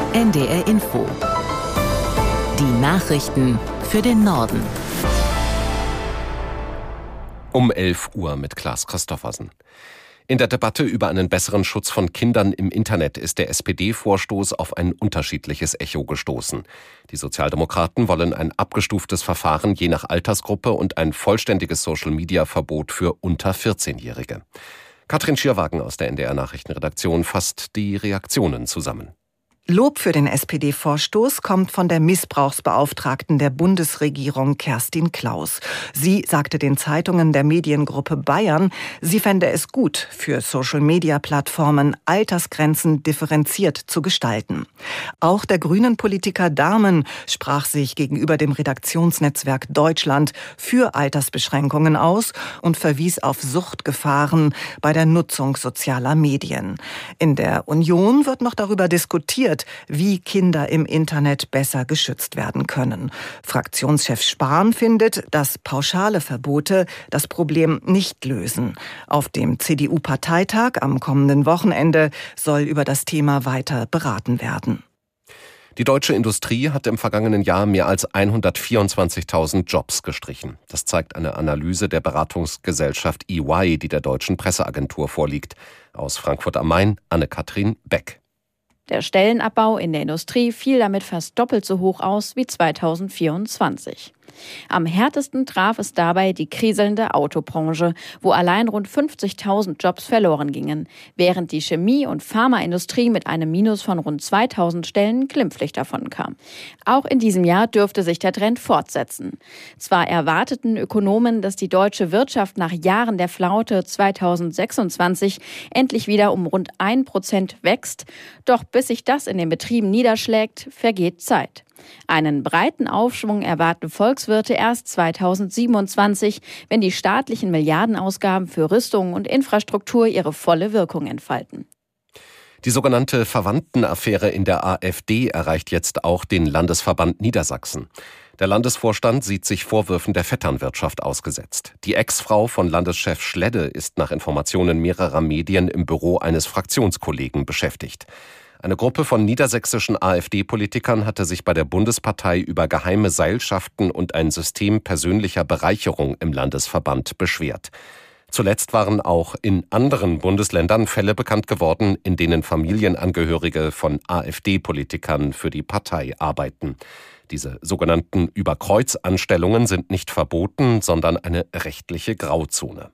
NDR Info. Die Nachrichten für den Norden. Um 11 Uhr mit Klaas Christoffersen. In der Debatte über einen besseren Schutz von Kindern im Internet ist der SPD-Vorstoß auf ein unterschiedliches Echo gestoßen. Die Sozialdemokraten wollen ein abgestuftes Verfahren je nach Altersgruppe und ein vollständiges Social-Media-Verbot für unter 14-Jährige. Katrin Schierwagen aus der NDR-Nachrichtenredaktion fasst die Reaktionen zusammen. Lob für den SPD-Vorstoß kommt von der Missbrauchsbeauftragten der Bundesregierung Kerstin Klaus. Sie sagte den Zeitungen der Mediengruppe Bayern, sie fände es gut, für Social-Media-Plattformen Altersgrenzen differenziert zu gestalten. Auch der Grünen-Politiker Dahmen sprach sich gegenüber dem Redaktionsnetzwerk Deutschland für Altersbeschränkungen aus und verwies auf Suchtgefahren bei der Nutzung sozialer Medien. In der Union wird noch darüber diskutiert, wie Kinder im Internet besser geschützt werden können. Fraktionschef Spahn findet, dass pauschale Verbote das Problem nicht lösen. Auf dem CDU-Parteitag am kommenden Wochenende soll über das Thema weiter beraten werden. Die deutsche Industrie hat im vergangenen Jahr mehr als 124.000 Jobs gestrichen. Das zeigt eine Analyse der Beratungsgesellschaft EY, die der deutschen Presseagentur vorliegt. Aus Frankfurt am Main, Anne-Kathrin Beck. Der Stellenabbau in der Industrie fiel damit fast doppelt so hoch aus wie 2024. Am härtesten traf es dabei die kriselnde Autobranche, wo allein rund 50.000 Jobs verloren gingen, während die Chemie- und Pharmaindustrie mit einem Minus von rund 2.000 Stellen glimpflich davonkam. Auch in diesem Jahr dürfte sich der Trend fortsetzen. Zwar erwarteten Ökonomen, dass die deutsche Wirtschaft nach Jahren der Flaute 2026 endlich wieder um rund 1% wächst, doch bis sich das in den Betrieben niederschlägt, vergeht Zeit. Einen breiten Aufschwung erwarten Volkswirte erst 2027, wenn die staatlichen Milliardenausgaben für Rüstung und Infrastruktur ihre volle Wirkung entfalten. Die sogenannte Verwandtenaffäre in der AfD erreicht jetzt auch den Landesverband Niedersachsen. Der Landesvorstand sieht sich Vorwürfen der Vetternwirtschaft ausgesetzt. Die Ex-Frau von Landeschef Schledde ist nach Informationen mehrerer Medien im Büro eines Fraktionskollegen beschäftigt. Eine Gruppe von niedersächsischen AfD-Politikern hatte sich bei der Bundespartei über geheime Seilschaften und ein System persönlicher Bereicherung im Landesverband beschwert. Zuletzt waren auch in anderen Bundesländern Fälle bekannt geworden, in denen Familienangehörige von AfD-Politikern für die Partei arbeiten. Diese sogenannten Überkreuzanstellungen sind nicht verboten, sondern eine rechtliche Grauzone.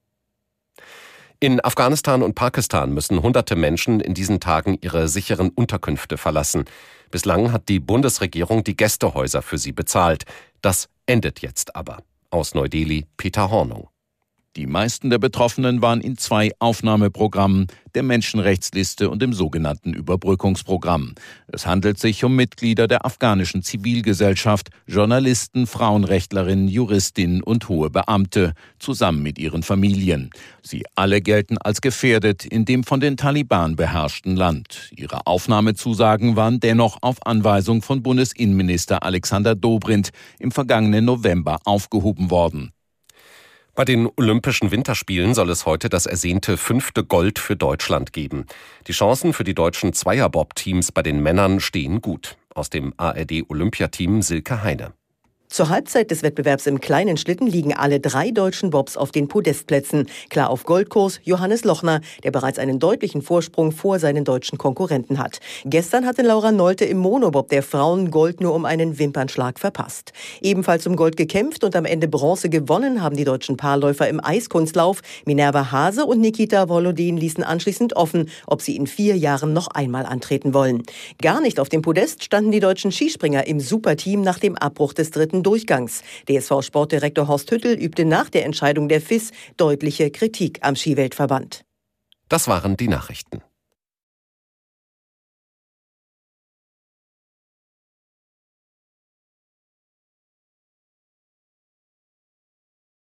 In Afghanistan und Pakistan müssen hunderte Menschen in diesen Tagen ihre sicheren Unterkünfte verlassen. Bislang hat die Bundesregierung die Gästehäuser für sie bezahlt. Das endet jetzt aber. Aus Neu-Delhi, Peter Hornung. Die meisten der Betroffenen waren in 2 Aufnahmeprogrammen, der Menschenrechtsliste und dem sogenannten Überbrückungsprogramm. Es handelt sich um Mitglieder der afghanischen Zivilgesellschaft, Journalisten, Frauenrechtlerinnen, Juristinnen und hohe Beamte, zusammen mit ihren Familien. Sie alle gelten als gefährdet in dem von den Taliban beherrschten Land. Ihre Aufnahmezusagen waren dennoch auf Anweisung von Bundesinnenminister Alexander Dobrindt im vergangenen November aufgehoben worden. Bei den Olympischen Winterspielen soll es heute das ersehnte 5. Gold für Deutschland geben. Die Chancen für die deutschen Zweierbob-Teams bei den Männern stehen gut. Aus dem ARD-Olympiateam Silke Heine. Zur Halbzeit des Wettbewerbs im kleinen Schlitten liegen alle 3 deutschen Bobs auf den Podestplätzen. Klar auf Goldkurs Johannes Lochner, der bereits einen deutlichen Vorsprung vor seinen deutschen Konkurrenten hat. Gestern hatte Laura Nolte im Monobob der Frauen Gold nur um einen Wimpernschlag verpasst. Ebenfalls um Gold gekämpft und am Ende Bronze gewonnen haben die deutschen Paarläufer im Eiskunstlauf. Minerva Hase und Nikita Volodin ließen anschließend offen, ob sie in 4 Jahren noch einmal antreten wollen. Gar nicht auf dem Podest standen die deutschen Skispringer im Superteam nach dem Abbruch des 3. Durchgangs. DSV-Sportdirektor Horst Hüttel übte nach der Entscheidung der FIS deutliche Kritik am Skiweltverband. Das waren die Nachrichten.